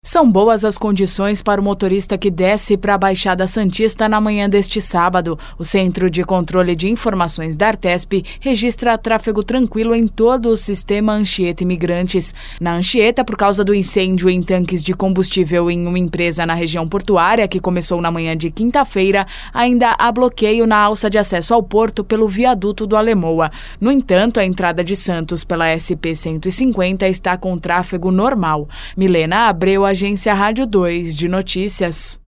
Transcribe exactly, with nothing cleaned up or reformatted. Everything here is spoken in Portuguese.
São boas as condições para o motorista que desce para a Baixada Santista na manhã deste sábado. O Centro de Controle de Informações da Artesp registra tráfego tranquilo em todo o sistema Anchieta Imigrantes. Na Anchieta, por causa do incêndio em tanques de combustível em uma empresa na região portuária, que começou na manhã de quinta-feira, ainda há bloqueio na alça de acesso ao porto pelo viaduto do Alemoa. No entanto, a entrada de Santos pela S P cento e cinquenta está com tráfego normal. Milena Abreu, Agência Rádio dois de Notícias.